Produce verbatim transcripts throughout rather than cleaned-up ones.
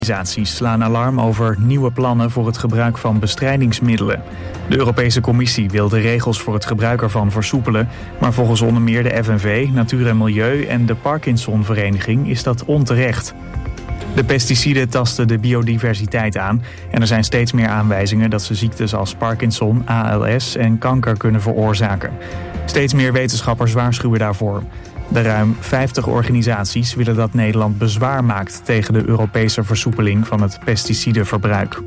Organisaties slaan alarm over nieuwe plannen voor het gebruik van bestrijdingsmiddelen. De Europese Commissie wil de regels voor het gebruik ervan versoepelen, maar volgens onder meer de F N V, Natuur en Milieu en de Parkinsonvereniging is dat onterecht. De pesticiden tasten de biodiversiteit aan en er zijn steeds meer aanwijzingen dat ze ziektes als Parkinson, A L S en kanker kunnen veroorzaken. Steeds meer wetenschappers waarschuwen daarvoor. De ruim vijftig organisaties willen dat Nederland bezwaar maakt tegen de Europese versoepeling van het pesticidenverbruik.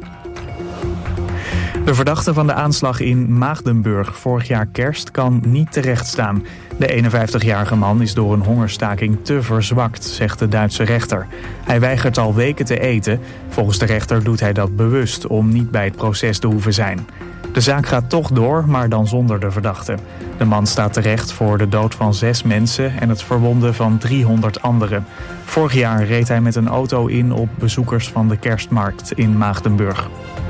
De verdachte van de aanslag in Maagdenburg vorig jaar kerst kan niet terechtstaan. De eenenvijftigjarige man is door een hongerstaking te verzwakt, zegt de Duitse rechter. Hij weigert al weken te eten. Volgens de rechter doet hij dat bewust om niet bij het proces te hoeven zijn. De zaak gaat toch door, maar dan zonder de verdachte. De man staat terecht voor de dood van zes mensen en het verwonden van driehonderd anderen. Vorig jaar reed hij met een auto in op bezoekers van de kerstmarkt in Maagdenburg.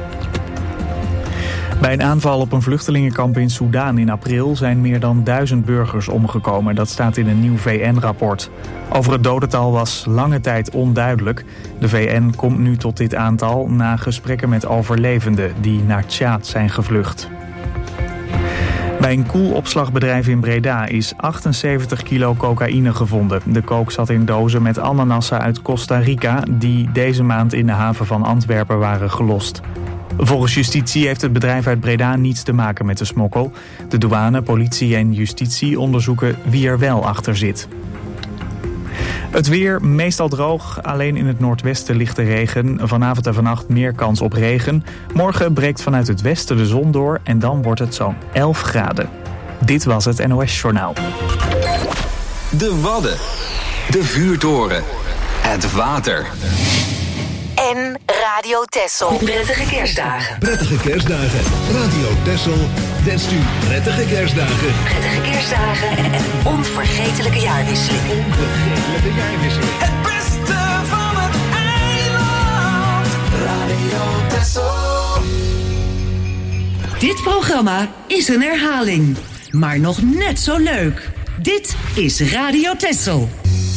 Bij een aanval op een vluchtelingenkamp in Soedan in april zijn meer dan duizend burgers omgekomen. Dat staat in een nieuw V N-rapport. Over het dodental was lange tijd onduidelijk. De V N komt nu tot dit aantal na gesprekken met overlevenden die naar Tjaad zijn gevlucht. Bij een koelopslagbedrijf in Breda is achtenzeventig kilo cocaïne gevonden. De kook zat in dozen met ananassen uit Costa Rica die deze maand in de haven van Antwerpen waren gelost. Volgens justitie heeft het bedrijf uit Breda niets te maken met de smokkel. De douane, politie en justitie onderzoeken wie er wel achter zit. Het weer meestal droog, alleen in het noordwesten lichte regen. Vanavond en vannacht meer kans op regen. Morgen breekt vanuit het westen de zon door en dan wordt het zo'n elf graden. Dit was het N O S Journaal. De Wadden, de vuurtoren, het water. En Radio Texel. Prettige kerstdagen. Prettige kerstdagen. Radio Texel wenst u prettige kerstdagen. Prettige kerstdagen en een onvergetelijke jaarwisseling. Onvergetelijke jaarwisseling. Het beste van het eiland. Radio Texel. Dit programma is een herhaling, maar nog net zo leuk. Dit is Radio Texel.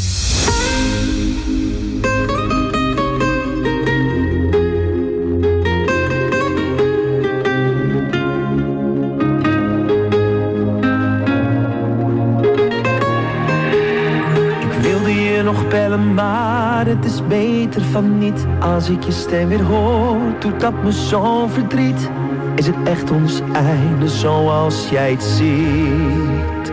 Nog bellen, maar het is beter van niet. Als ik je stem weer hoor, doet dat me zo'n verdriet. Is het echt ons einde zoals jij het ziet?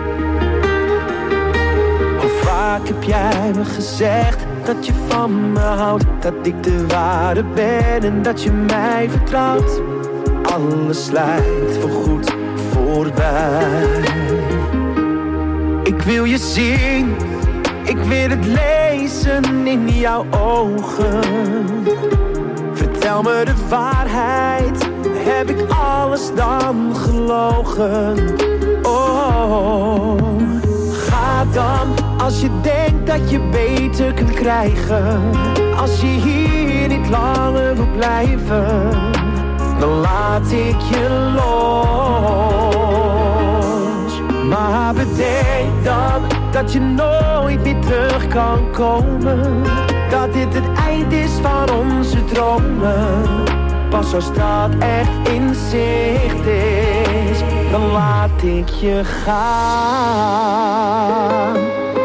Hoe vaak heb jij me gezegd dat je van me houdt, dat ik de ware ben en dat je mij vertrouwt. Alles lijkt voorgoed voorbij. Ik wil je zien, ik wil het lezen in jouw ogen. Vertel me de waarheid, heb ik alles dan gelogen? Oh, ga dan als je denkt dat je beter kunt krijgen. Als je hier niet langer wil blijven, dan laat ik je los. Maar bedenk dan dat je nooit meer terug kan komen. Dat dit het eind is van onze dromen. Pas als dat echt in zicht is, dan laat ik je gaan.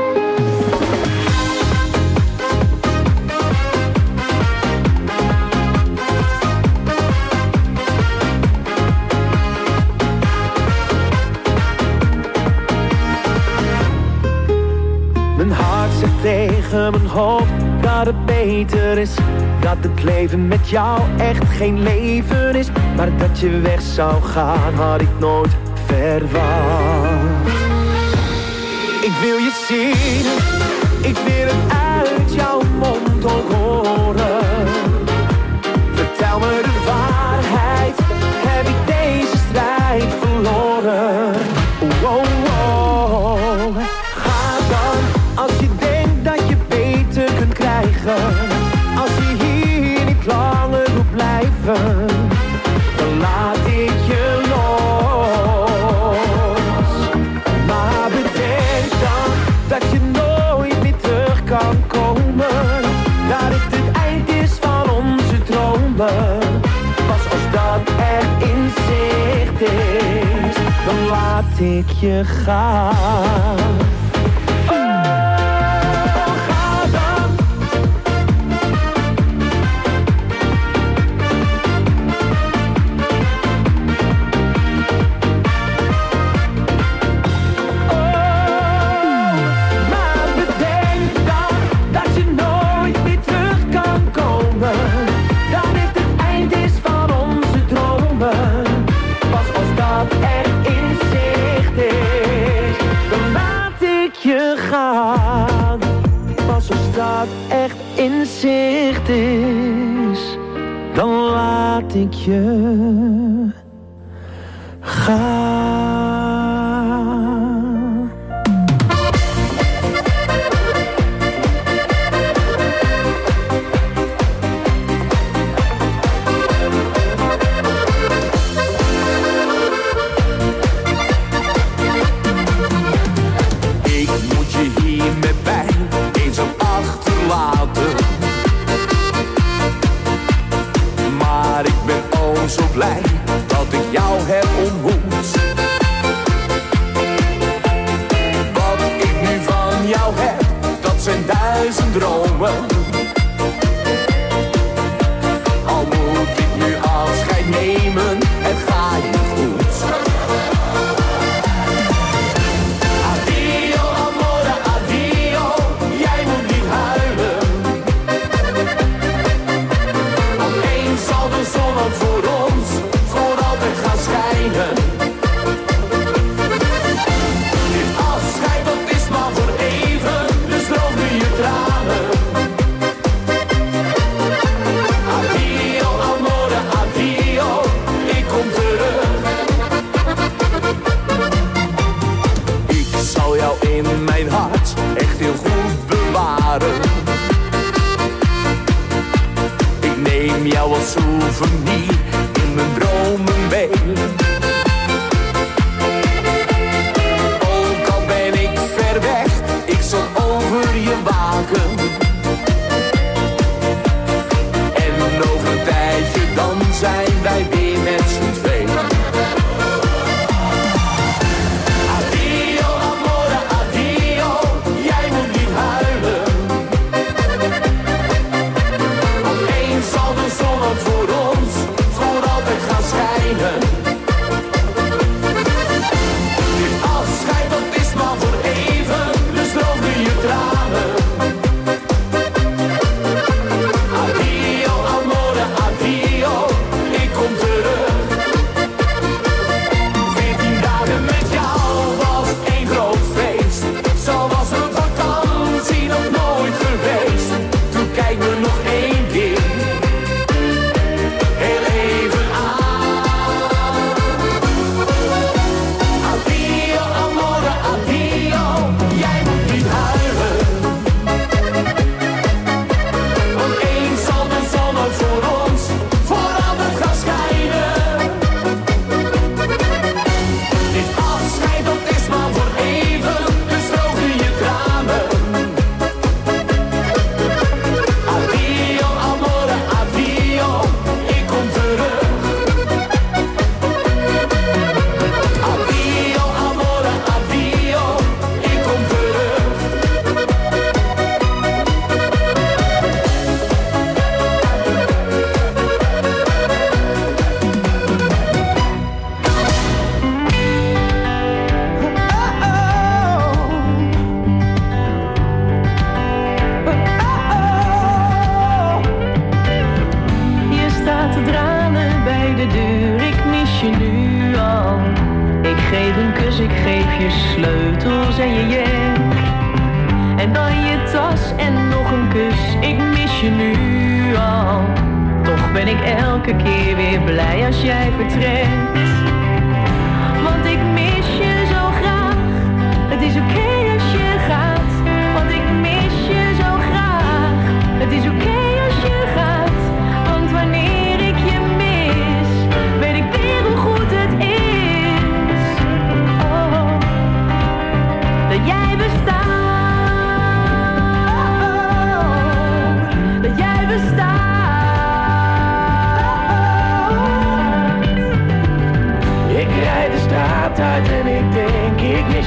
Mijn hart zegt tegen mijn hoofd dat het beter is. Dat het leven met jou echt geen leven is. Maar dat je weg zou gaan had ik nooit verwacht. Ik wil je zien, ik wil het uit jouw mond ook horen. Vertel me de waarheid, heb ik deze strijd verloren? Oh, oh, oh. Ga dan als je denkt dat je beter kunt krijgen. Als je hier niet langer wil blijven, dan laat ik je los. Maar bedenk dan dat je nooit meer terug kan komen. Dat het het eind is dromen. Pas als dat echt in zicht is, dan laat ik je gaan. Pas als dat echt in zicht is, dan laat ik je gaan. Ik moet je hier met pijn eenzaam achterlaten. Maar ik ben oh zo blij dat ik jou heb ontmoet. Wat ik nu van jou heb, dat zijn duizend dromen. Al moet ik nu afscheid nemen, het gaat je goed. Addio amore, addio, jij moet niet huilen. Want eens zal de zon ook voor ons voor altijd gaan schijnen. Dit afscheid dat is maar voor even, dus droog nu je tranen. Addio amore, addio, ik kom terug. Ik zal jou in mijn hart echt heel goed bewaren. Ik neem jou als souvenir in mijn dromen mee. Ook al ben ik ver weg, ik zal over je waken. En over een tijdje dan zijn wij weer met z'n tweeën. Addio amore, addio, jij moet niet huilen. Want eens zal de zon ook voor ons voor altijd gaan schijnen. Dit afscheid dat is maar voor even, dus droog nu je tranen. Addio amore, addio, ik kom terug. Veertien dagen met jou was één groot feest. Zo was een vakantie nog nooit geweest. Toen kijk me nog één keer heel even aan. Addio amore, addio, jij moet niet huilen. Want eens zal de zon ook voor ons voor altijd gaan schijnen. Dit afscheid dat is maar voor even, dus droog nu je tranen. Addio amore, addio, ik kom terug. Addio amore, addio, ik kom terug. Je staat te tranen bij de deur, ik mis je nu al. Ik geef een kus, ik geef je sleutels en je jen. En dan je tas en nog een kus, ik mis je nu al. Toch ben ik elke keer weer blij als jij vertrekt. Want ik mis je zo graag, het is oké als je gaat. Want ik mis je zo graag, het is oké als je gaat. Want wanneer ik je mis, weet ik weer hoe goed het is. Oh, dat jij bestaat, dat jij bestaat.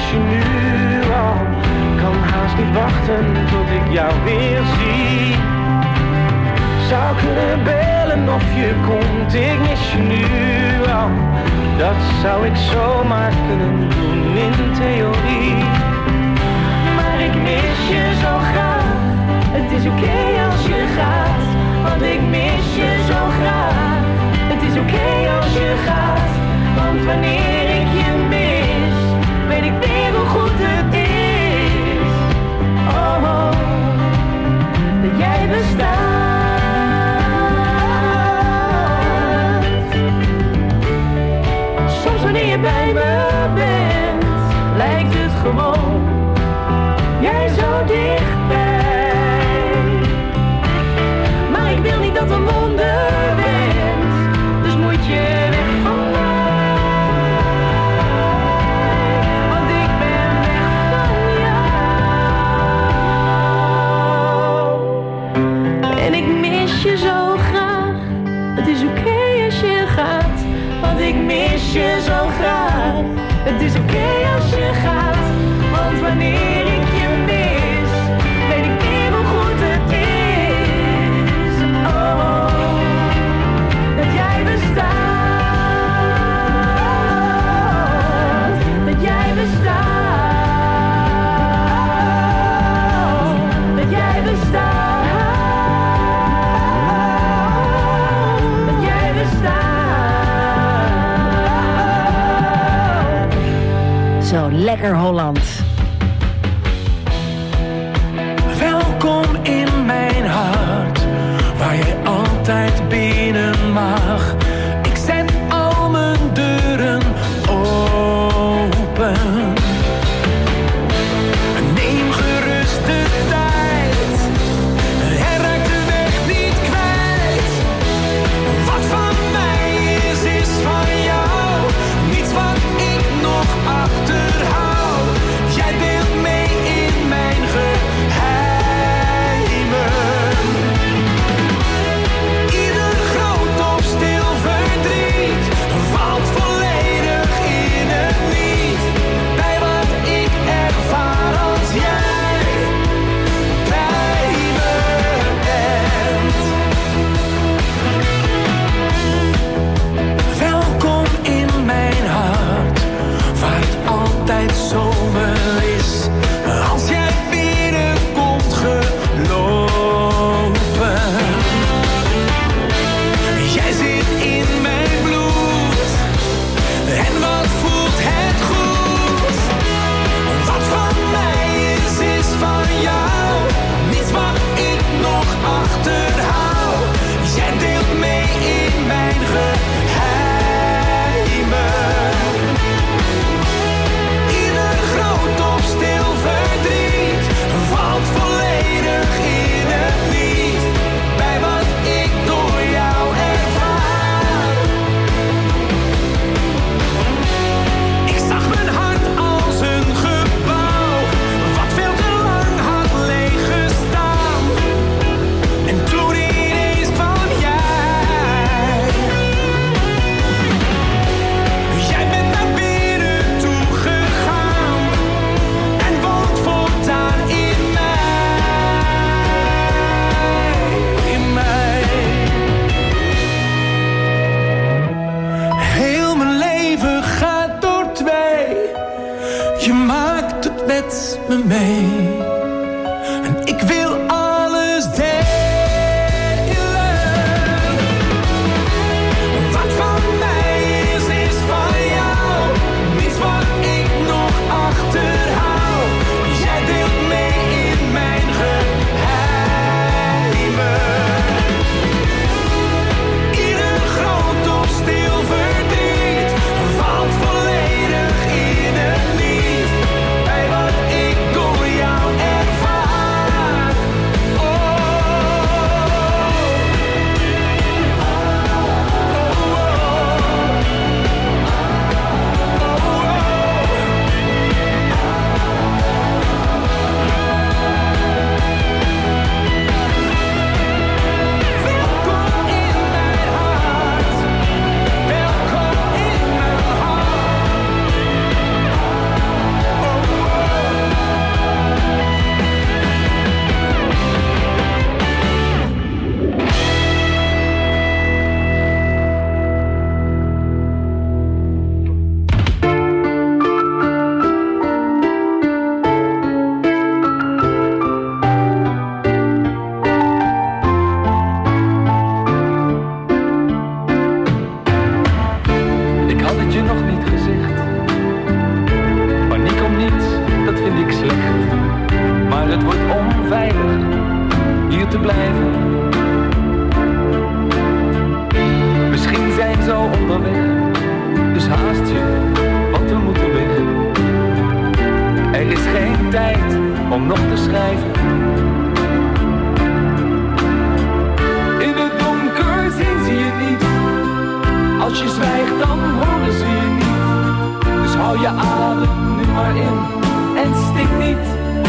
mis je nu al. Kan haast niet wachten tot ik jou weer zie. Zou kunnen bellen of je komt, ik mis je nu al. Dat zou ik zomaar kunnen doen in theorie. Maar ik mis je zo graag. Het is oké okay als je gaat, want ik mis je zo graag. Het is oké okay als je gaat, want wanneer ik je mis, weet ik weer hoe goed het is. Oh, oh dat jij bestaat. Soms wanneer je bij me bent, lijkt het gewoon, jij zo dichtbij. Maar ik wil niet dat een wonder bent, dus moet je weg van mij. Want ik ben weg van jou. En ik mis je zo graag, het is oké okay als je gaat. Want ik mis je zo graag, het is oké okay als je gaat. Want wanneer ik je mis, weet ik weer hoe goed het is. Oh, dat jij bestaat, dat jij bestaat, dat jij bestaat, dat jij bestaat. Zo, lekker Holland. Welkom in mijn hart, waar jij altijd binnen mag. Ik zet al mijn deuren open. Neem gerust de tijd, en raak de weg niet kwijt. Wat van mij is, is van jou. Niets wat ik nog achterhoud. Jij deelt mee in mijn geheimen. Ieder groot of stil je adem nu maar in en stik niet.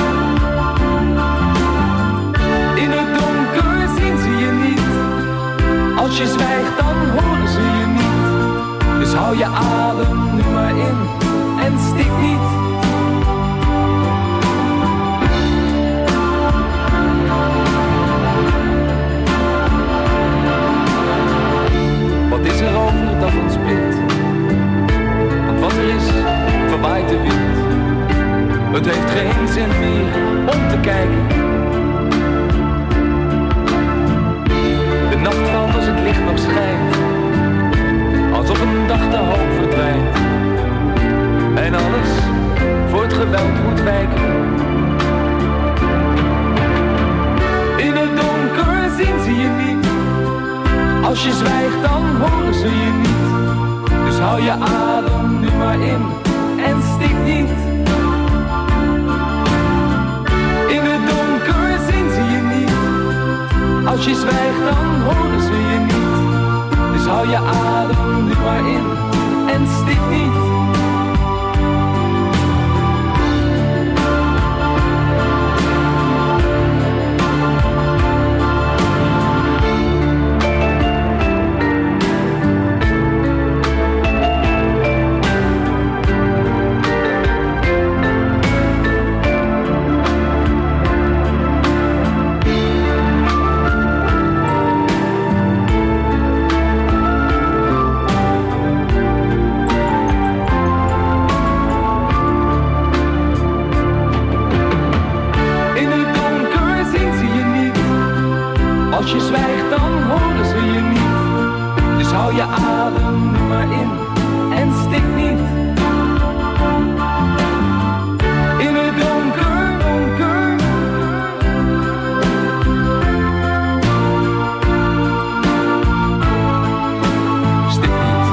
In het donker zien ze je niet. Als je zwijgt dan horen ze je niet. Dus hou je adem nu maar in en stik niet. Wat is er over dat ons bindt? Want wat er is, verwaait de wind. Het heeft geen zin meer om te kijken. De nacht valt als het licht nog schijnt. Alsof een dag de hoop verdwijnt. En alles voor het geweld moet wijken. In het donker zien ze je niet. Als je zwijgt dan horen ze je niet. Dus hou je adem nu maar in en stik niet. In het donker zien ze je niet. Als je zwijgt dan horen ze je niet. Dus hou je adem nu maar in en stik niet. Als je zwijgt dan horen ze je niet. Dus hou je adem nu maar in en stik niet. In het donker, donker. Stik niet.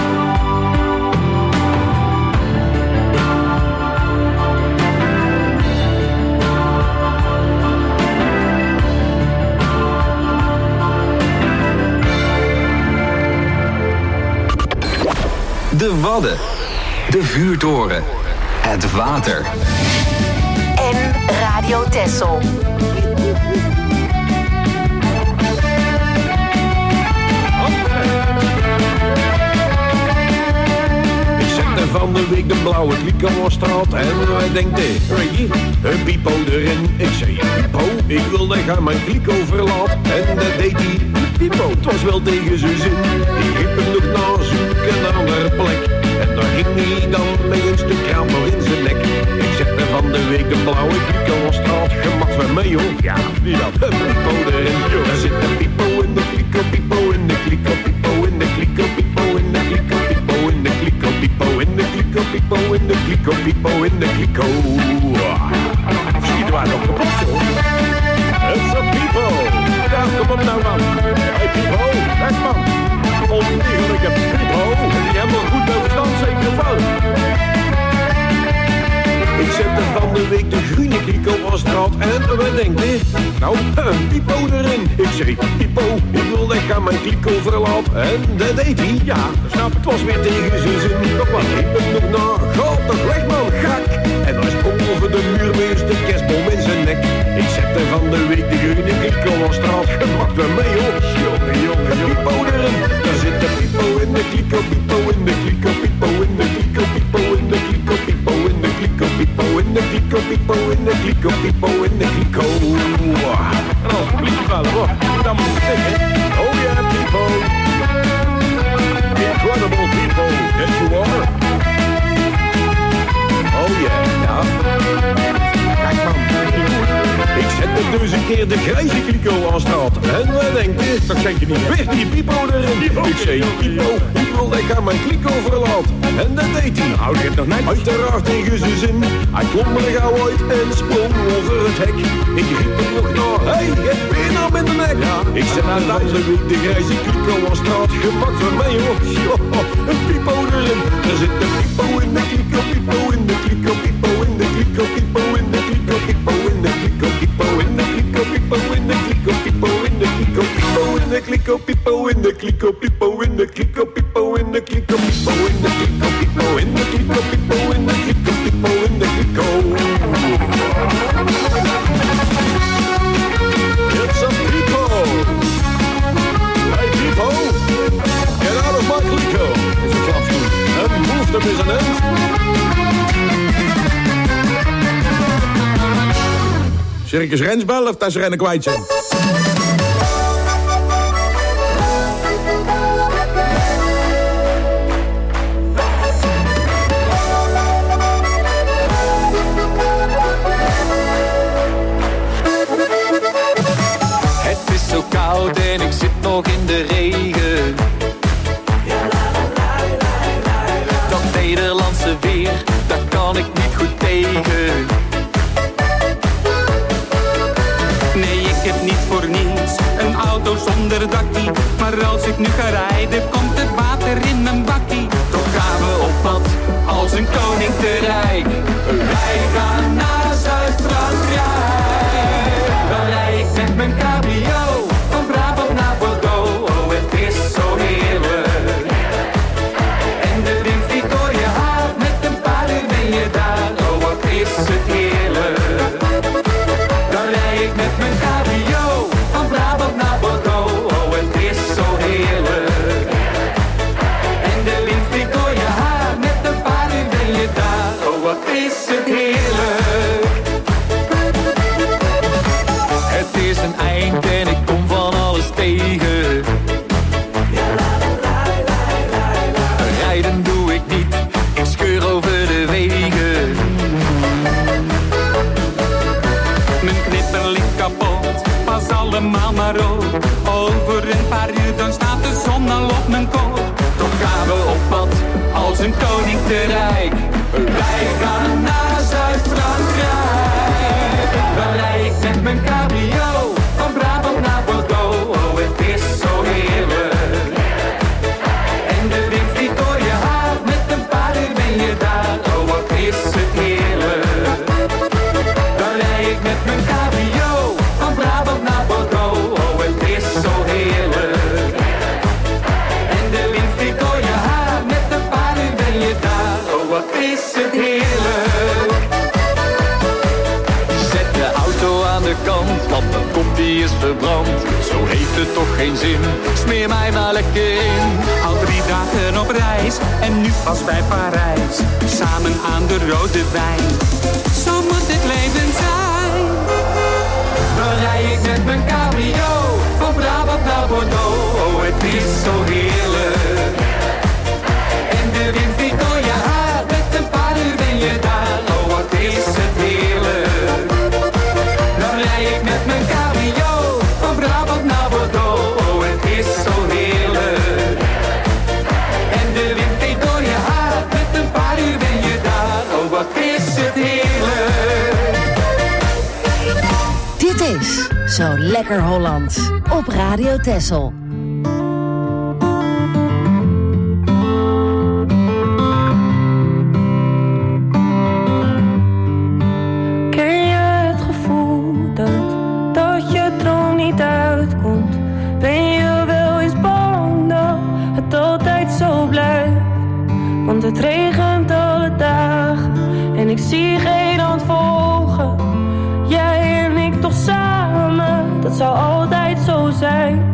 De Wadden. De Vuurtoren. Het water. En Radio Texel. Ik zette van de week de blauwe kliko op straat en wij denken, Reggie, een pipo erin. Ik zei, pipo, ik wil dat gaan mijn kliko verlaat. En dat deed hij, pipo, het was wel tegen zijn zin. Die ging hem nog naar zoeken naar een andere plek. En daar ging hij dan met een stuk kraan nog in zijn nek. Ik zette van de week de blauwe kliko op straat, gemak van mij hoor. Ja, wie dat? Een pipo erin. Daar zit een pipo in de kliko, pipo in de kliko, pipo in de kliko, pipo in de kliko, pipo in de kliko, pipo in de kliko, pipo in de kliko, pipo in de kliko. Schiet er maar nog op, hoor. It's a pipo. Ja, kom op nou man. Hey pipo, weg man. Ontiegelijke pipo. Die hebben we goed over stand, zeker fout. Ik zette van de week de groene kliko op straat en we denken, nou, een pipo erin. Ik zei, pipo, ik wil dat ik aan mijn kliko verlaat. En dat deed hij, ja, snap, het was weer tegen zijn zin. Nog wat, ik ben nog na, ga toch weg man, gak. En hij sprong over de muur met een kerstboom in zijn nek. Ik zette van de week de groene kliko op straat, gemak weer mee hoor. Jongen, jongen, pipo erin. Daar zit de pipo in de kliko, pipo in de kliko, pipo in de kliko, pipo in de kliko, pipo in de kliko, pipo in de kliko, pipo in de kliko, pipo in de kliko. En als publiek vallen hoor, dan moet ik zeggen, oh yeah pipo. Incredible people, yes you are. Oh yeah, ja. Kijk man, ik zette dus een keer de grijze kliko aan straat. En we denken, dat zeg je niet, weer die pipo erin. Ik zei, pipo, ik wil dat ik aan mijn kliko verlaat. En dat deed hij. Nou, die heeft nog net. Uiteraard tegen zijn zin. Hij klom er gauw uit en sprong over het hek. Ik riep hem nog naar, hey, je hebt benen in de nek. Ja, ik zet aan de week de grijze kliko aan straat. Gemak van mij hoor, jo, een pipo erin. Er zit een pipo in de kliko, pipo in de kliko, pipo in de kliko, pipo in de kliko, pipo in de kliko, pipo in de kliko, pipo in de kliko, pipo in de kliko, pipo in de kliko, pipo in de kliko, pipo in de kliko, pipo in de kliko, pipo in de kliko, pipo in de kliko, pipo in Circus Rensbel of dat ze rennen kwijt zijn? Het is zo koud en ik zit nog in de regen. Dat Nederlandse weer, daar kan ik niet goed tegen. Nee, ik heb niet voor niets een auto zonder dakkie. Maar als ik nu ga rijden, komt het water in mijn bakkie. Toch gaan we op pad als een koning te rijk. Wij gaan naar Zuid-Frankrijk. Dan rij ik met mijn cabrio van Brabant naar Bordeaux. Oh, het is zo heerlijk. En de wind vliegt door je haar, met een paar uur ben je daar. Oh, wat is het heerlijk. Dan rij ik met mijn cabrio van Brabant naar Bordeaux. Oh, het is zo heerlijk. En de wind vliegt door je haar, met een paar uur ben je daar. Oh, wat is het heerlijk. Het is een eind en ik kom van alles tegen. Rijden doe ik niet, ik scheur over de wegen. Mijn knipper ligt kapot, pas allemaal maar op. Over een paar uur dan staat de zon al op mijn kop. Toch gaan we op pad als een koning te rijk. Wij gaan naar Zuid-Frankrijk. Dan rij ik met mijn cabrio van Brabant naar Bordeaux. Oh, het is zo heerlijk. En de wind vliegt door je haar, met een paar uur ben je daar. Oh, wat is het heerlijk. Dan rij ik met mijn cabrio van Brabant naar Bordeaux. Oh, het is zo heerlijk. En de wind vliegt door je haar, met een paar uur ben je daar. Oh, wat is het heerlijk. Zet de auto aan de kant, want mijn kop die is verbrand. Zo heeft het toch geen zin, smeer mij maar lekker in. Al drie dagen op reis, en nu pas bij Parijs. Samen aan de rode wijn, zo moet het leven zijn. Dan rij ik met mijn cabrio van Brabant naar Bordeaux. Oh, het is zo heerlijk. En de wind vliegt door je haar, met een paar uur ben je daar. Oh, wat is het heerlijk. Dan rij ik met mijn cabrio van Brabant naar Bordeaux. Oh, het is zo heerlijk. En de wind vliegt door je haar, met een paar uur ben je daar. Oh, wat is het heerlijk. Dit is Zo Lekker Hollands op Radio Texel. Ken je het gevoel dat, dat je droom niet uitkomt? Ben je wel eens bang dat het altijd zo blijft? Want het regent alle dagen en ik zie geen hand volgen. Jij en ik toch samen, dat zou altijd zo zijn.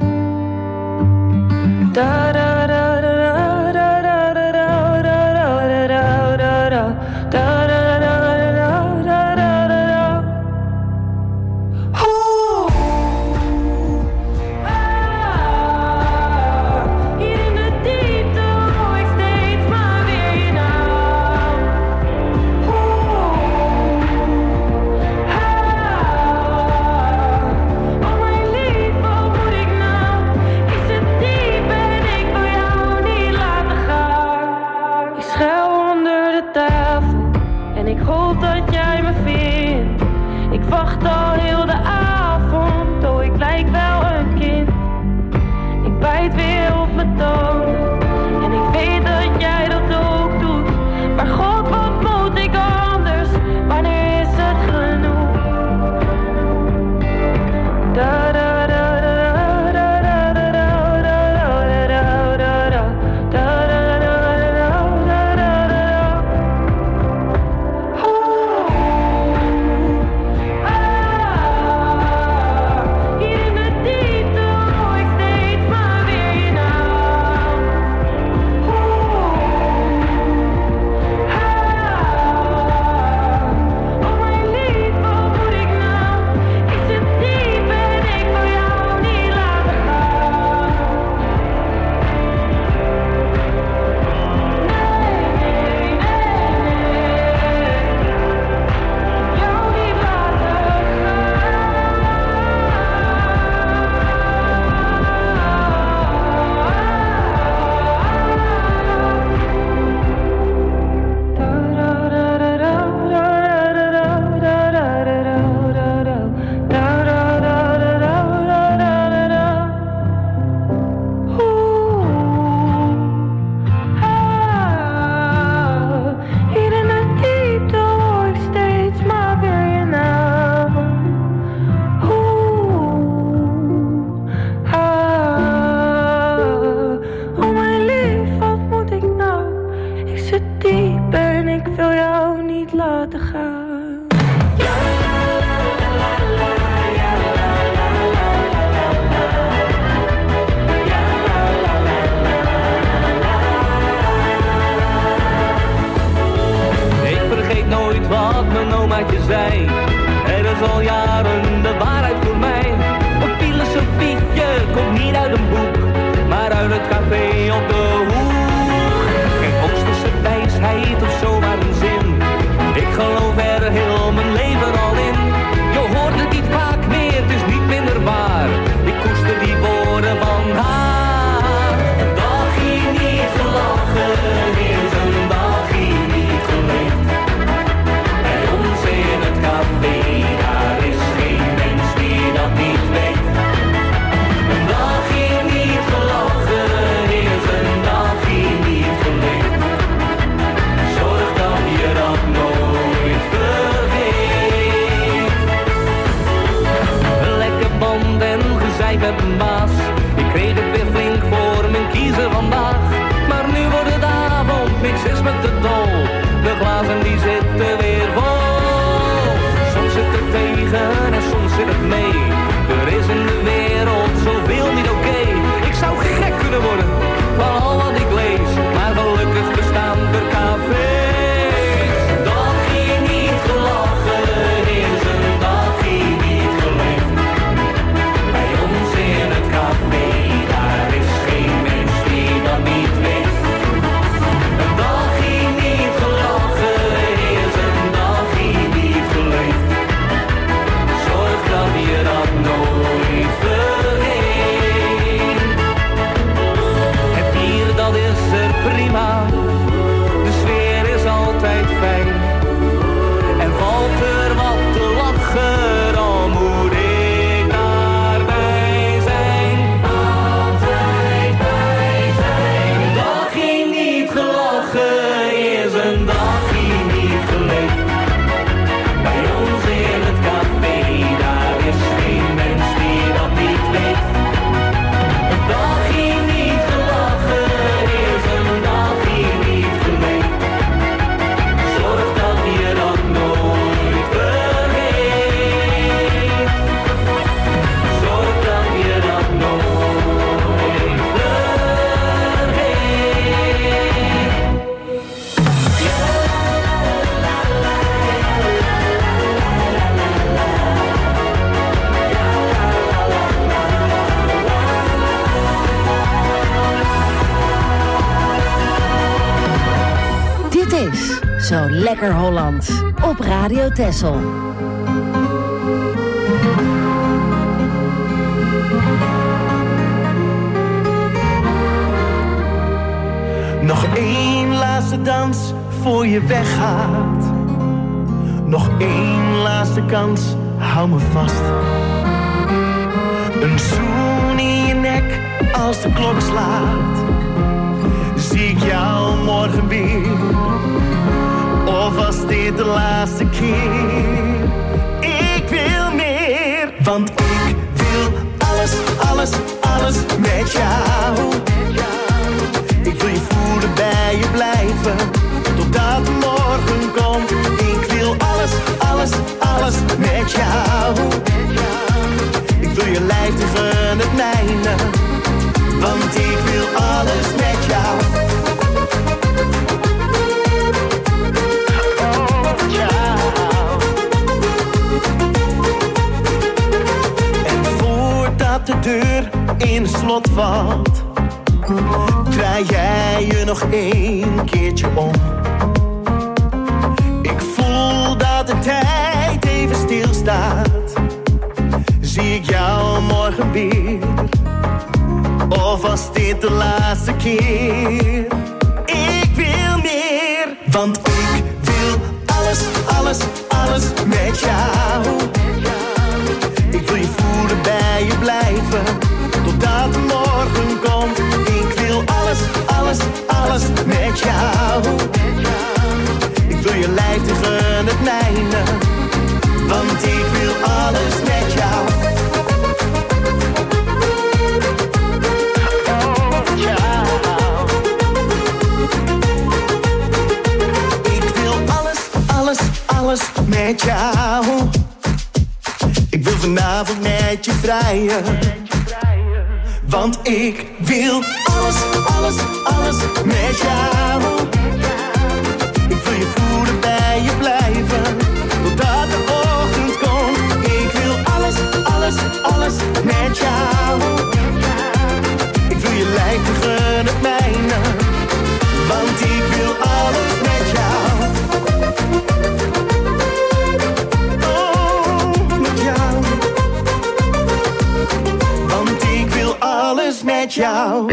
Da da da da da da da da da da da da da da da. Wacht al heel de avond, oh ik lijk wel een kind. Ik bijt weer op mijn tanden en ik weet dat jij dat ook doet. Maar God, wat moet ik anders? Wanneer is het genoeg? Da da da da da da da da da da da da. vandaag. Maar nu wordt het avond, niks is me te dol. De glazen die zitten weer vol. Soms zit het tegen en soms zit het mee. Er is in de wereld zoveel niet oké. Okay. Ik zou gek kunnen worden van al wat ik lees. Maar gelukkig bestaan er cafés. Dagje niet gelachen is een dagje niet geleefd. Bij ons in het café, daar is geen mens die dat niet weet. Een dagje niet gelachen is een dagje niet geleefd. Zorg dat je dat nooit vergeet. Het bier dat is er prima, de sfeer is altijd fijn. En valt er wat te lachen, dan moet ik daarbij zijn. Altijd bij zijn. Een dagje niet gelachen is een dagje niet geleefd. Bij ons in het café, daar is geen mens die dat niet weet. Een dagje niet gelachen is een dagje niet geleefd. Zorg dat je dat nooit vergeet. Zorg dat je dat nooit Dit is Zo Lekker Hollands op Radio Texel. Nog één laatste dans voor je weggaat. Nog één laatste kans, hou me vast. Een zoen in je nek als de klok slaat. Zie ik jou morgen weer? Of was dit de laatste keer? Ik wil meer, want ik wil alles, alles, alles met jou. Ik wil je voelen, bij je blijven, totdat de morgen komt. Ik wil alles, alles, alles met jou. Ik wil je lijf tegen het mijne, want ik wil alles met jou. Oh, met jou. En voordat de deur in het slot valt, draai jij je nog één keertje om. Ik voel dat de tijd even stilstaat. Zie ik jou morgen weer? Of was dit de laatste keer? Ik wil meer, want ik wil alles, alles, alles met jou. Ik wil je voelen, bij je blijven, totdat de morgen komt. Ik wil alles, alles, alles met jou. Ik wil je lijf tegen het mijne, want ik wil alles met jou. Oh, met jou. Ik wil alles, alles, alles met jou. Ik wil vanavond met je vrijen, want ik wil alles, alles, alles met jou. Ik wil je voelen, bij je blijven, totdat de ochtend komt. Ik wil alles, alles, alles met jou. Ik wil je lijf tegen het mijne, want ik wil alles met jou. Oh, met jou. Want ik wil alles met jou.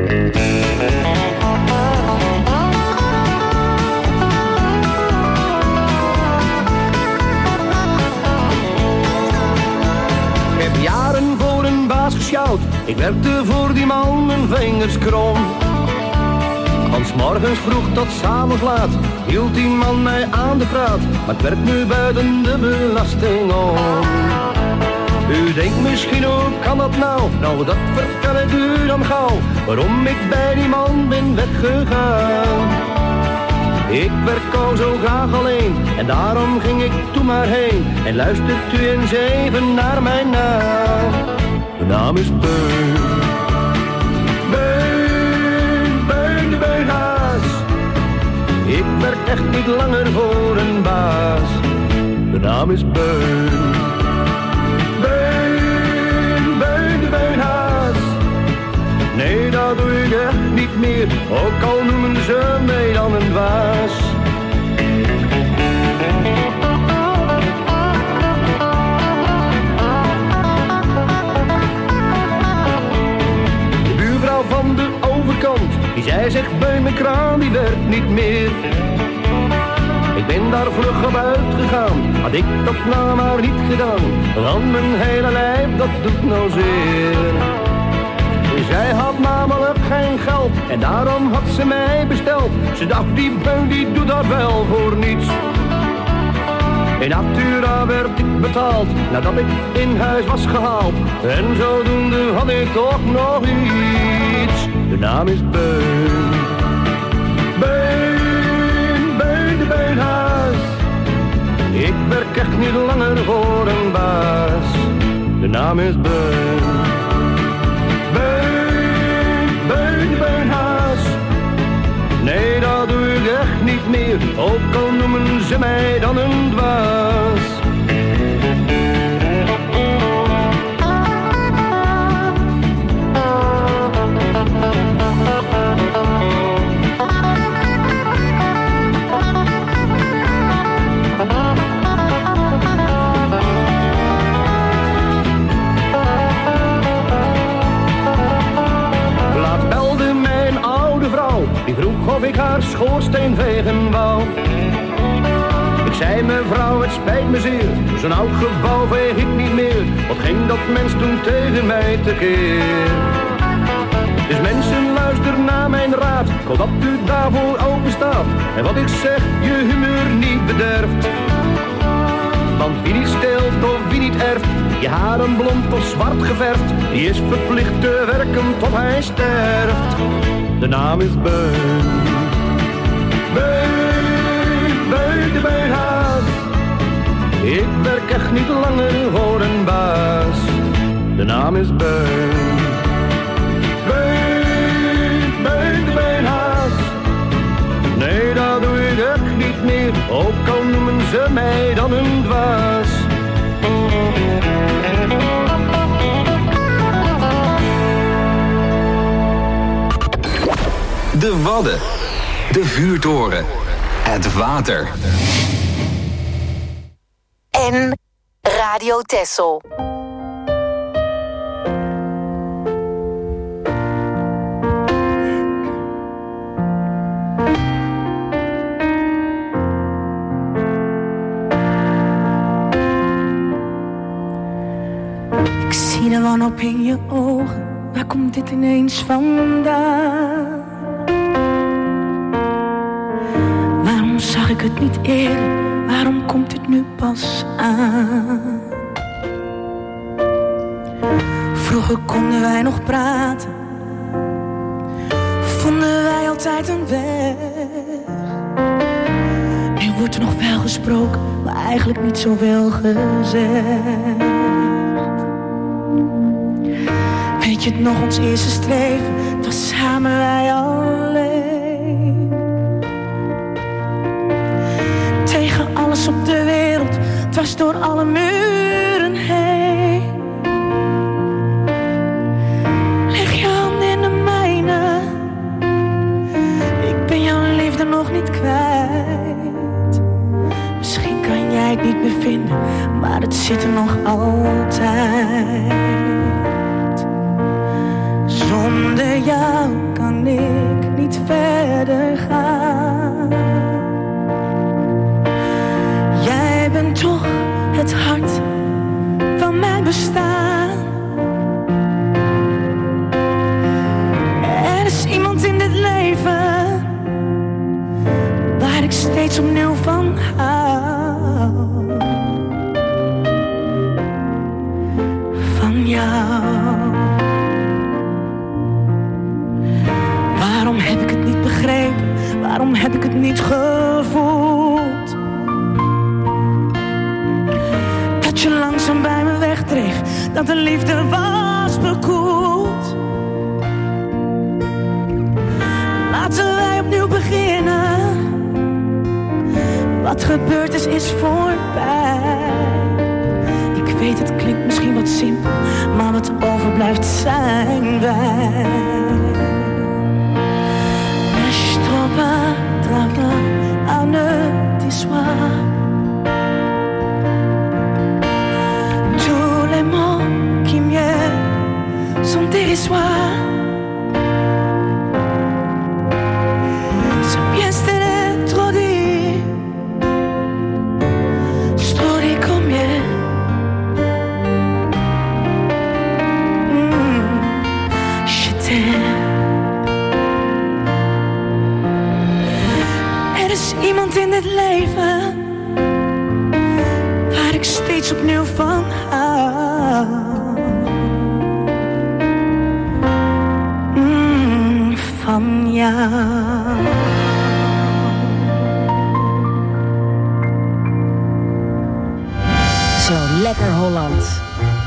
Ik heb jaren voor een baas gesjouwd. Ik werkte voor die man mijn vingers krom. Van 's morgens vroeg tot 's avonds laat hield die man mij aan de praat. Maar ik werk nu buiten de belasting om. U denkt misschien, hoe kan dat nou? Nou, dat vertel ik u dan gauw. waarom ik bij die man ben weggegaan. Ik werk al zo graag alleen en daarom ging ik toen maar heen. En luistert u eens even naar mijn naam. De naam is Beun. Beun, Beun de Beunhaas. Ik werk echt niet langer voor een baas. De naam is Beun. Beun, Beun de Beunhaas. Nee, dat doe ik echt niet meer, ook al noemen ze mij dan een dwaas. De buurvrouw van de overkant, die zei zegt Beun mijn kraan, die werkt niet meer. Ik ben daar vlug op uitgegaan, had ik dat nou maar niet gedaan, want mijn hele lijf dat doet nou zeer. Zij had namelijk geen geld en daarom had ze mij besteld. Ze dacht die Beun die doet dat wel voor niets. In Natura werd ik betaald nadat ik in huis was gehaald. En zodoende had ik toch nog iets. De naam is Beun. Beun, Beun de Beunhaas. Ik werk echt niet langer voor een baas. De naam is Beun. Nee, dat doe ik echt niet meer, ook al noemen ze mij dan een dwaas. Die vroeg of ik haar schoorsteen vegen wou. Ik zei mevrouw, het spijt me zeer, zo'n oud gebouw veeg ik niet meer. Wat ging dat mens toen tegen mij tekeer? Dus mensen, luister naar mijn raad, ik hoop dat u daarvoor open staat. En wat ik zeg, je humeur niet bederft. Want wie niet steelt of wie niet erft, je haren blond of zwart geverfd, die is verplicht te werken tot hij sterft. De naam is Beun. Beun, Beun de Beunhaas. Ik werk echt niet langer voor een baas. De naam is Beun. Beun, Beun de Beunhaas. Nee, dat doe ik echt niet meer, ook al noemen ze mij dan een dwaas. De Wadden. De vuurtoren. Het water. En Radio Texel. Ik zie de wanhoop in je ogen. Waar komt dit ineens vandaan? Waarom zag ik het niet eerder? Waarom komt het nu pas aan? Vroeger konden wij nog praten. Vonden wij altijd een weg. Nu wordt er nog wel gesproken, maar eigenlijk niet zoveel gezegd. Weet je het nog, ons eerste streven, het was samen wij alleen. Tegen alles op de wereld, het was door alle muren heen. Leg je hand in de mijne, ik ben jouw liefde nog niet kwijt. Misschien kan jij het niet meer vinden, maar het zit er nog altijd. Zonder jou kan ik niet verder gaan. Jij bent toch het hart van mijn bestaan. Er is iemand in dit leven waar ik steeds opnieuw van hou. Van jou. waarom heb ik het niet gevoeld? Dat je langzaam bij me wegdreef, dat de liefde was bekoeld. Laten wij opnieuw beginnen. Wat gebeurd is, is voorbij. Ik weet, het klinkt misschien wat simpel, maar wat overblijft zijn wij. Mais je t'embrasse à ne t'issoir. Tous les mots qui mieux sont dérisoires. C'est bien, c'était trop dit. Je te dis combien. Mm, je t'aime. Er is iemand in dit leven waar ik steeds opnieuw van hou. Mm, van jou. Zo lekker Holland.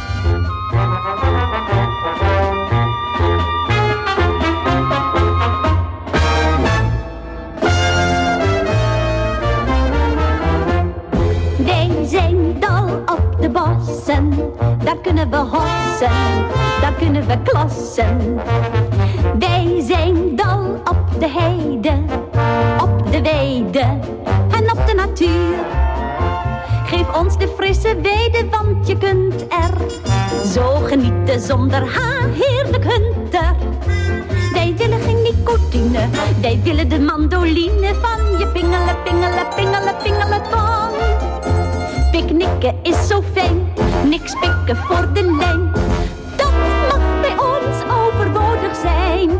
Wij zijn dol op de bossen, daar kunnen we hossen, daar kunnen we klossen. Wij zijn dol op de heide, op de weide en op de natuur. Geef ons de frisse weide, want je kunt er zo genieten zonder haar heerlijk hunter. Wij willen geen nicotine, wij willen de mandoline van je pingelen, pingelen, pingelen, pingelen van. Picknicken is zo fijn, niks pikken voor de lijn. Dat mag bij ons overbodig zijn.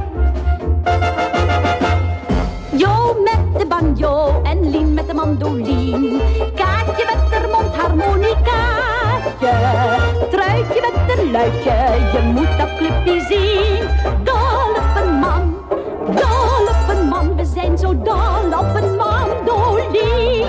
Jo met de banjo en Lien met de mandoline. Kaatje met de mondharmonicaatje. Truitje met de luidje, je moet dat clubje zien. Dol op een man, dol op een man. We zijn zo dol op een mandoline.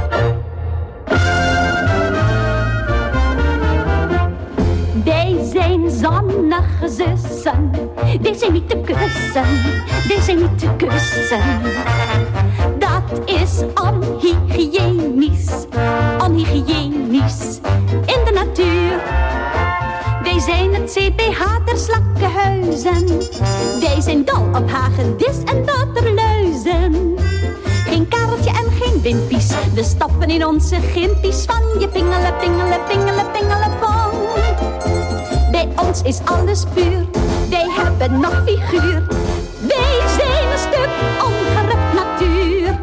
Wij zijn zonnige zussen, wij zijn niet te kussen, wij zijn niet te kussen. Dat is onhygiënisch, onhygiënisch in de natuur. Wij zijn het C P H der slakkenhuizen, wij zijn dol op hagedis en waterluizen. Geen kareltje en geen wimpies, we stoppen in onze gimpies van je pingelen, pingelen, pingelen, pingelen, pong. Bij ons is alles puur, wij hebben nog figuur. Wij zijn een stuk ongerept natuur.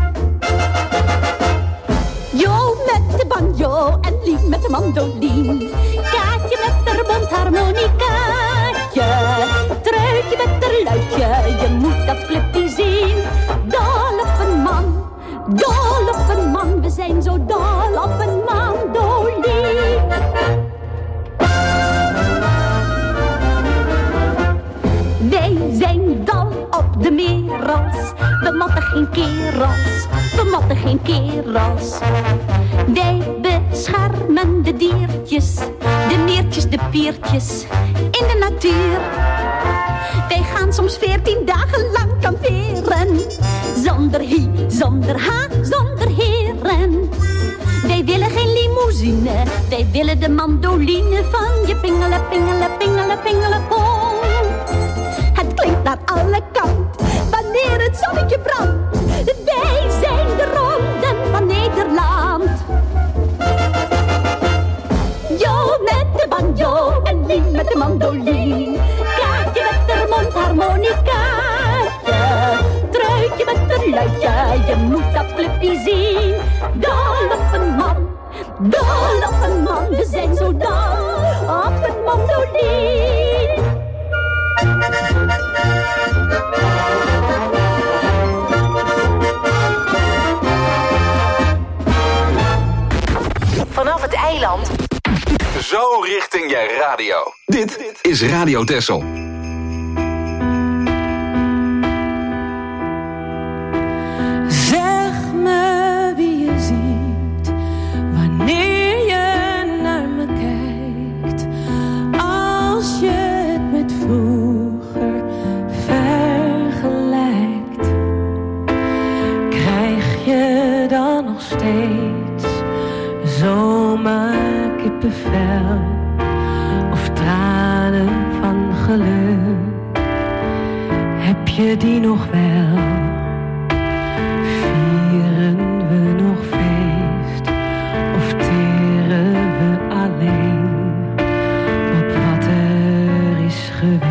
Jo met de banjo en Lien met de mandoline. Kaatje met de mondharmonicaatje. Truitje met de luidje, je moet dat clubje zien. Dol op een man, dol op een man. We zijn zo dol op een mandoline. Wij zijn dol op de merels, we motten geen kerels, we motten geen kerels. Wij beschermen de diertjes, de neertjes, de piertjes in de natuur. Wij gaan soms veertien dagen lang kamperen, zonder hi, zonder ha, zonder heren. Wij willen geen limousine, wij willen de mandoline van je pingelen, pingelen, pingelen, pingelen, pong. Het klinkt naar alle kanten, wanneer het zonnetje brandt. Wij zijn de ronden van Nederland. Jo met de banjo en Lien met de mandoline. Kaatje met de mondharmonicaatje. Truitje met de luidje, je moet dat clubje zien. Dol op een man, dol op een man. We zijn zo dol op een mandoline. Vanaf het eiland. Zo richting je radio. Dit is Radio Texel. steeds zomaar kippenvel of tranen van geluk? Heb je die nog wel? Vieren we nog feest of teren we alleen op wat er is geweest?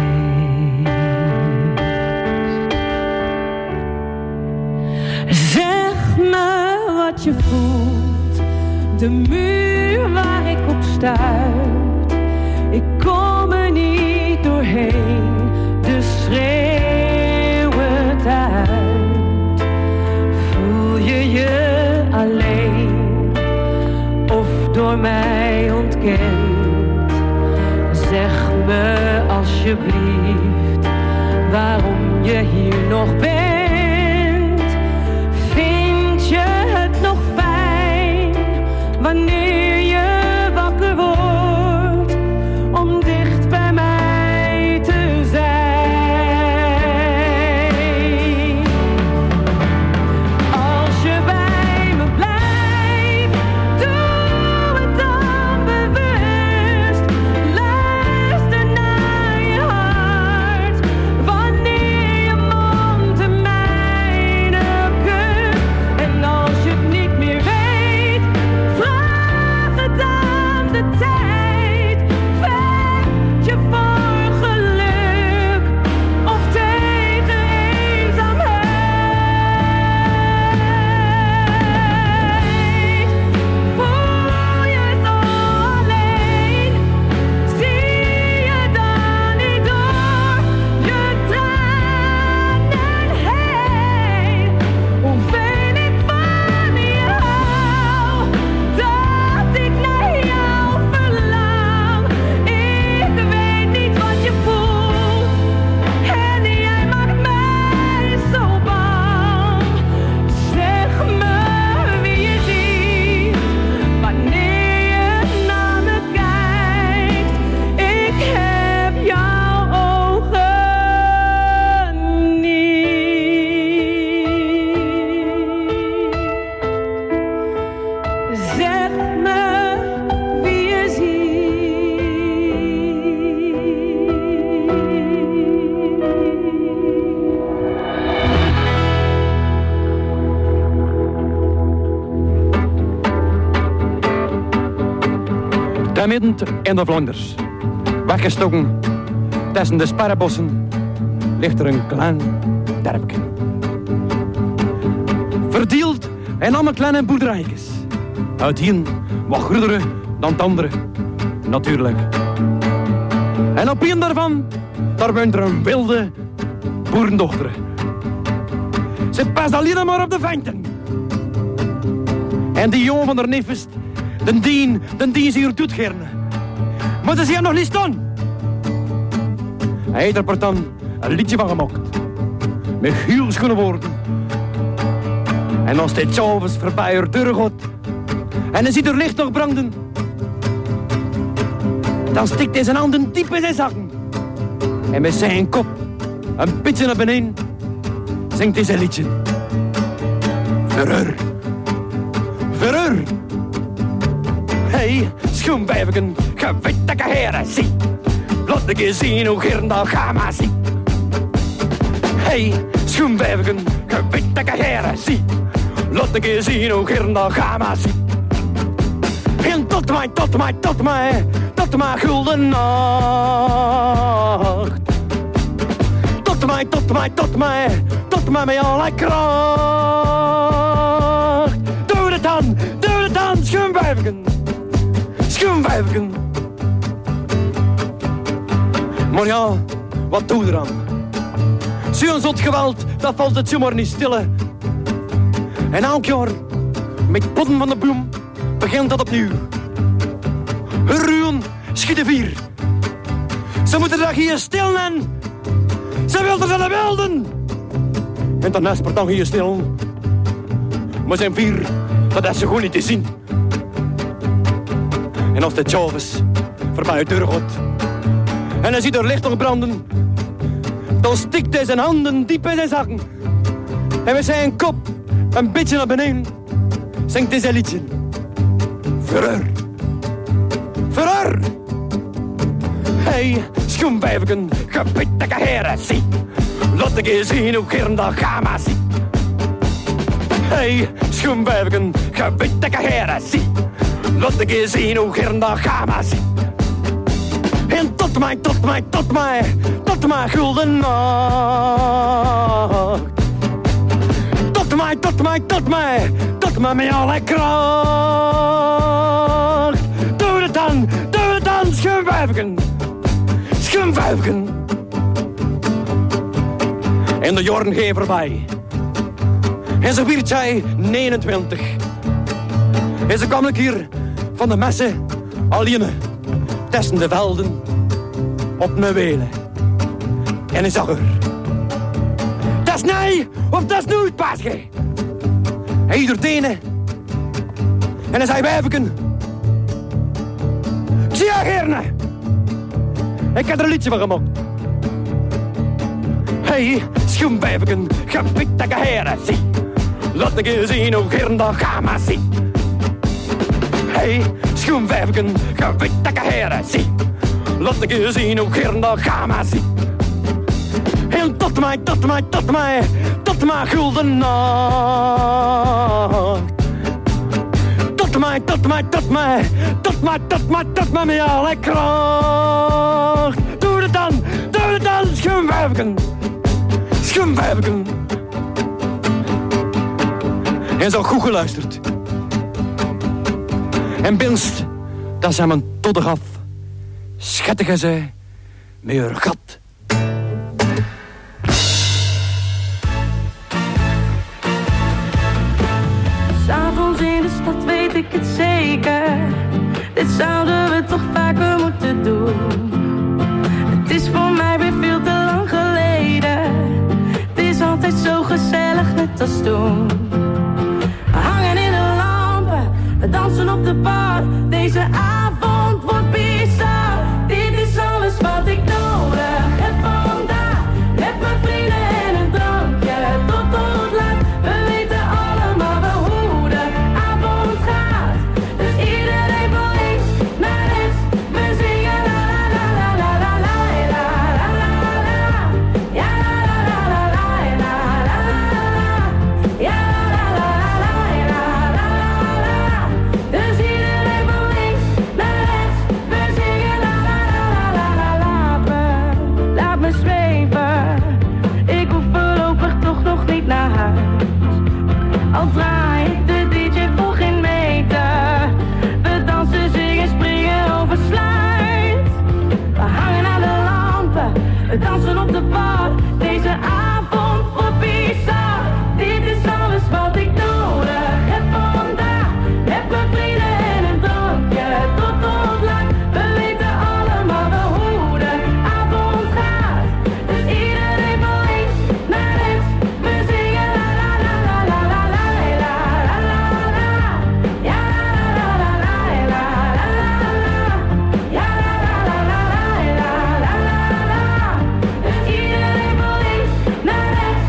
Zeg me wat je voelt, de muur waar ik op stuit. Ik kom er niet doorheen, dus schreeuw het uit. Voel je je alleen of door mij ontkend? Zeg me alsjeblieft waarom je hier nog bent. Vind je het nog fijn wanneer je wakker wordt om dicht bij mij te zijn? Als je bij me blijft, doe het dan bewust. Luister naar je hart wanneer je mond de mijne kust. En als je het niet meer weet, vraag het aan de tijd. Vecht je voor geluk of tegen eenzaamheid? Voel je zo alleen? Zie je dan niet door je tranen heen? Hoeveel ik van je hou, dat ik naar jou verlang. Ik weet niet wat je voelt en jij maakt mij zo bang. Zeg me wie je ziet wanneer je naar me kijkt. Ik heb jouw ogen niet. Zeg me wie je Daar midden in de Vlaanders, weggestoken tussen de sparrenbossen, ligt er een klein dorpje. Verdeeld in allemaal kleine boerderijtjes. Uit een wat grotere dan het andere, natuurlijk. En op een daarvan, daar woont er een wilde boerendochter. Ze past alleen maar op de venten. En die jongen van haar neef is, den dien, den dien ze hier doet gerne. Maar ze zijn nog niet staan. Hij heeft er dan een liedje van gemaakt. Met heel schone woorden. En als dit s'avonds voorbij haar deur gaat en hij ziet er licht nog branden, dan stikt hij zijn handen diep in zijn zakken. En met zijn kop een beetje naar beneden zingt hij zijn liedje. Verreur. Verreur. Hey, schoenwijfken, ge weet dat ik heren zie. Laat ik je zien hoe gern dat ga maar zie. Hey, schoenwijfken, ge weet dat ik heren zie. Laat ik je zien hoe gern dat ga maar zie. En tot mij, tot mij, tot mij, tot mijn gulden nacht. Tot mij, tot mij, tot mij, tot mij met alle kracht. Doe het dan, doe het dan, schoenwijfken. Schoenwijfken. Maar ja, wat doe je er aan? Zo'n zot geweld, dat valt het zomaar niet stille. En elk jaar, met potten van de bloem, begint dat opnieuw. Ruwen, schieten vier. Ze moeten dat hier stil en ze wilden ze de wilden. En dan is het dan hier stil. Maar zijn vier, dat is ze gewoon niet te zien. En als de Chavis voorbij de deur gaat en hij ziet er licht nog branden, dan stikt hij zijn handen diep in zijn zakken. En met zijn kop een beetje naar beneden zingt deze liedje. Verreur. Verreur. Hey, schoenwijfken, gebiedelijke heren, zie. Laat ik eens zien hoe gern dat gamma zie. Hey, schoenwijfken, gebiedelijke heren, zie. Laat ik eens zien hoe gern dat gamma zie. En tot mij, tot mij, tot mij, tot mij gulden nacht. Tot mij, tot mij, tot mij, tot mij met alle kracht. Doe het dan, doe het dan, schoenwijfken. Schoenwijfken. En de jaren gaan voorbij. En zo werd zij negenentwintig. En ze kwam ik hier van de messen alleen tussen de velden op mijn welen. En ik zag haar. Dat is nee of dat is nooit, paasje. Hij ieder tenen. En hij zei wijfken. Ik zie haar gerne. Ik heb er een liedje van gemaakt. Hey, schoenwijfken, gebiedelijke heren, zie. Laat ik je zien hoe gern dat gamma zie. Hey, schoenwijfken, gebiedelijke heren, zie. Laat ik je zien hoe gern dat gamma zie. En tot mij, tot mij, tot mij, tot mij gulden nacht. Tot mij, tot mij, tot mij, tot mij, tot mij, tot mij met alle kracht. Doe het dan, doe het dan, schoenwijfken. Schoenwijfken. En zo goed geluisterd. En binst, dat zijn mijn toddig af. Schattige zij, met haar gat. S'avonds in de stad weet ik het zeker. Dit zouden we toch vaker moeten doen. Het is voor mij weer veel te lang geleden. Het is altijd zo gezellig net als toen. We hangen in de lampen, we dansen op de bar. Deze avond wordt bizar. Dit is alles wat ik nodig heb vandaag. Met mijn vrienden en een drankje tot tot laat. We weten allemaal wel hoe de avond gaat. Dus iedereen van links naar rechts. We zingen la la la la la la la la la la. Ja la la la la la la la. Ja la la la la la la la. Dus iedereen van links naar rechts. We zingen la la la la la la. Laat me zweven. Ik hoef voorlopig toch nog niet naar huis. Al draait de D J voor geen meter. We dansen, zingen, springen over sluit. We hangen aan de lampen, we dansen op de bar. Deze avond wordt bizar. Dit is alles wat ik nodig heb vandaag. Met mijn vrienden en een drankje tot tot laat. We weten allemaal wel hoe de avond gaat. Dus iedereen van links naar rechts. We zingen la la la la la la la la la la. Ja la la la la la la la la. Ja la la la la la la la la. Dus iedereen van links naar rechts.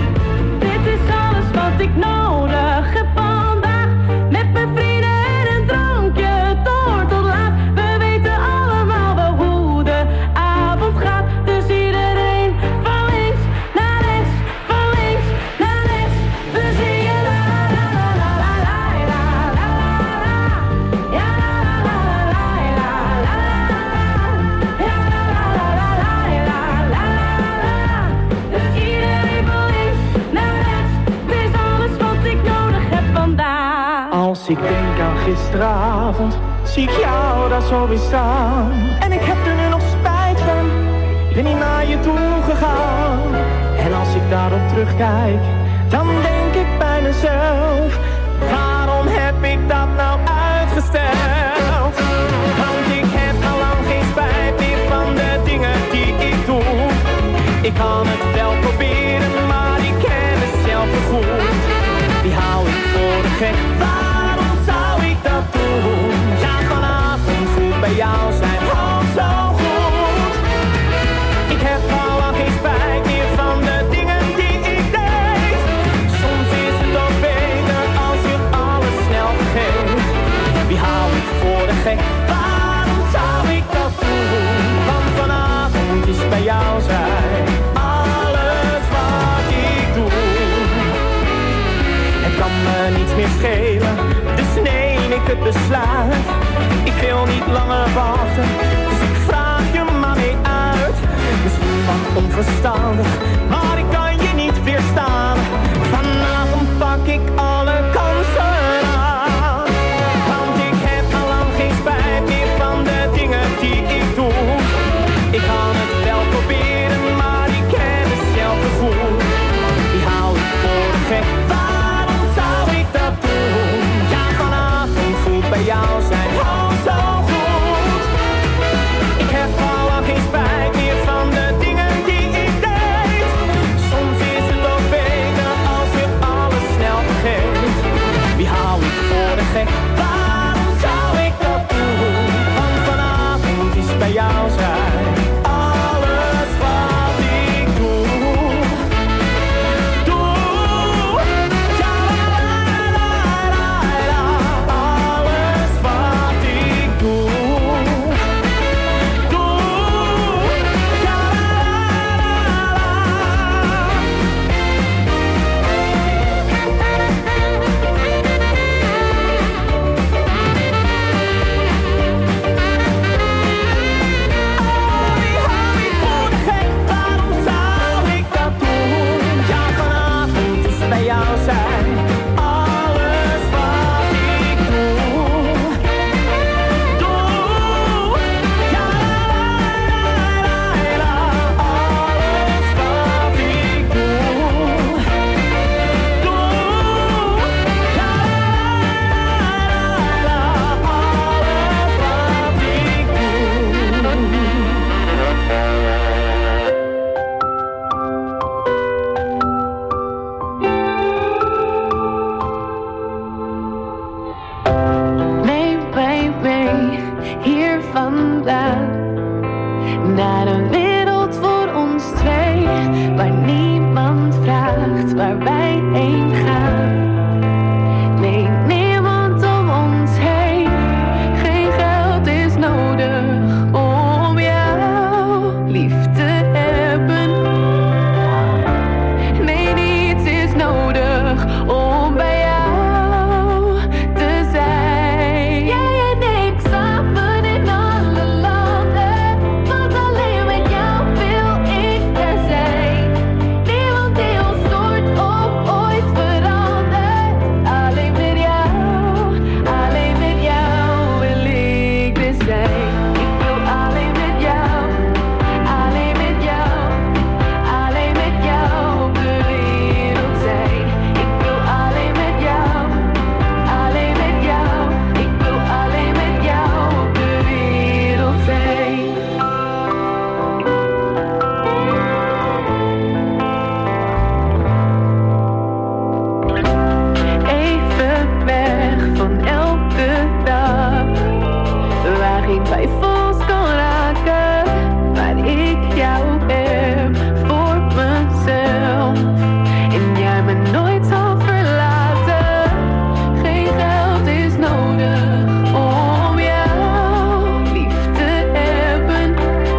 Dit is alles wat ik nodig heb vandaag. Met mijn vrienden en een drankje door tot laat. We weten allemaal wel hoe de avond gaat. Dus iedereen van links naar rechts, van links naar rechts. We zingen la la la la la la la la la. Ja la la la la la la la. Ja la la la la la la la. Dus iedereen van links naar rechts. Dit is alles wat ik nodig heb vandaag. Als ik denk aan gisteravond, zie ik jou daar zo weer staan. En ik heb er nu nog spijt van, ik ben niet naar je toe gegaan. En als ik daarop terugkijk, dan denk ik bij mezelf, waarom heb ik dat nou uitgesteld? Want ik heb al lang geen spijt meer van de dingen die ik doe. Ik kan het wel proberen, maar ik ken mezelf te goed. Die hou ik voor de gek, waarom zou ik dat doen? Ja, vanavond goed bij jou zijn, oh zo goed. Ik heb al lang geen spijt meer van de dingen die ik deed. Soms is het ook beter als je alles meer schelen. Dus neem ik het besluit. Ik wil niet langer wachten, dus ik vraag je maar mee uit. Misschien wat onverstandig, maar ik kan je niet weerstaan. Vanavond pak ik alle kansen aan. Want ik heb al lang geen spijt meer van de dingen die ik doe. Ik kan het wel proberen, maar ik heb het zelf gevoeld. Die hou ik voor de gek, waarom zou ik dat doen? Ja, vanavond voelt bij jou zijn al zo goed. Ik heb al lang geen spijt meer van de dingen die ik deed. Soms is het ook beter als je alles snel vergeet. Wie hou ik voor de gek, waarom zou ik dat doen? Want vanavond is bij jou zijn alles wat ik doe. Doe, ja la la la la, alles wat ik doe. Doe, ja la la voor de gek, waarom zou ik dat doen? Ja, vanavond is bij jou zijn alles wat ik doe. Doe, ja la la la, alles wat ik doe. Doe, ja la la la, alles wat ik doe. Neem mij mee hier vandaan naar een wereld voor ons twee, waar niemand vraagt waar wij heen gaan. Nee, niemand om ons heen. Geen geld is nodig om jou lief te hebben. Nee, niets is nodig om bij jou te zijn. Jij en ik samen in alle landen, want alleen met jou wil ik er zijn. Niemand die ons stoort of ooit verandert. Alleen met jou, alleen met jou wil ik er zijn. Ik wil alleen met jou, alleen met jou, alleen met jou op de wereld zijn. Ik wil alleen met jou, alleen met jou. Ik wil alleen met jou op de wereld zijn. Even weg van elke dag, waar geen twijfel ons kan raken, waar ik jou heb voor mezelf en jij me nooit zal verlaten. Geen geld is nodig om jou lief te hebben.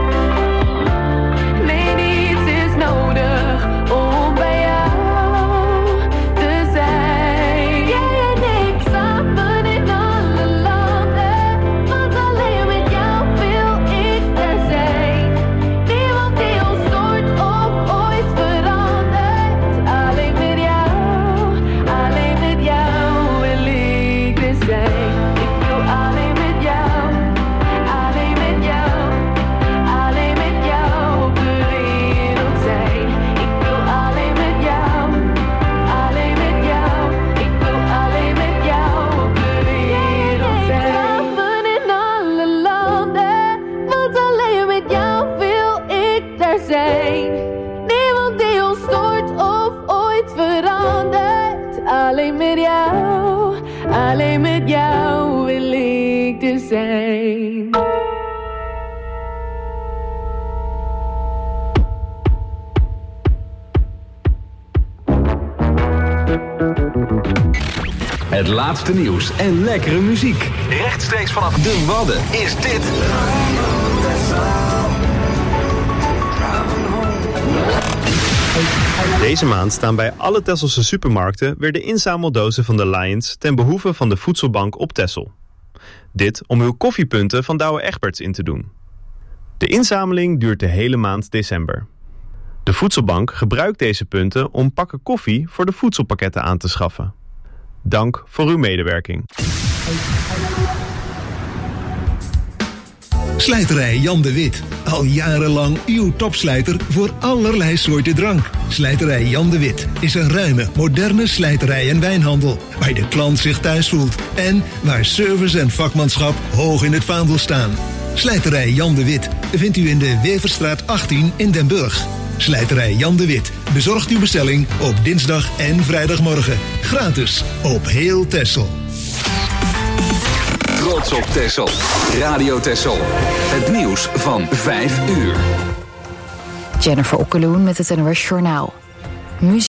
Nee, niets is nodig om bij jou te zijn. Jij en ik samen in alle landen, want alleen met jou wil ik er zijn. Niemand die ons stoort of ooit verandert. Alleen met jou, alleen met jou wil ik er zijn. Ik wil alleen met jou, alleen met jou, alleen met jou op de wereld zijn. Ik wil alleen met jou, alleen met jou. Ik wil alleen met jou op de wereld zijn. Samen in alle landen, want alleen met jou wil ik er zijn. Niemand die ons stoort of ooit verandert. Alleen met jou, alleen met jou wil ik er zijn. Het laatste nieuws en lekkere muziek. Rechtstreeks vanaf de Wadden is dit Deze maand staan bij alle Tesselse supermarkten weer de inzameldozen van de Lions ten behoeve van de Voedselbank op Texel. Dit om uw koffiepunten van Douwe Egberts in te doen. De inzameling duurt de hele maand december. De Voedselbank gebruikt deze punten om pakken koffie voor de voedselpakketten aan te schaffen. Dank voor uw medewerking. Slijterij Jan de Wit. Al jarenlang uw topslijter voor allerlei soorten drank. Slijterij Jan de Wit is een ruime, moderne slijterij en wijnhandel. Waar de klant zich thuis voelt. En waar service en vakmanschap hoog in het vaandel staan. Slijterij Jan de Wit vindt u in de Weverstraat achttien in Den Burg. Slijterij Jan de Wit bezorgt uw bestelling op dinsdag en vrijdagmorgen. Gratis op heel Texel. Trots op Texel. Radio Texel. Het nieuws van vijf uur. Jennifer Okkeloen met het N O S Journaal. Muziek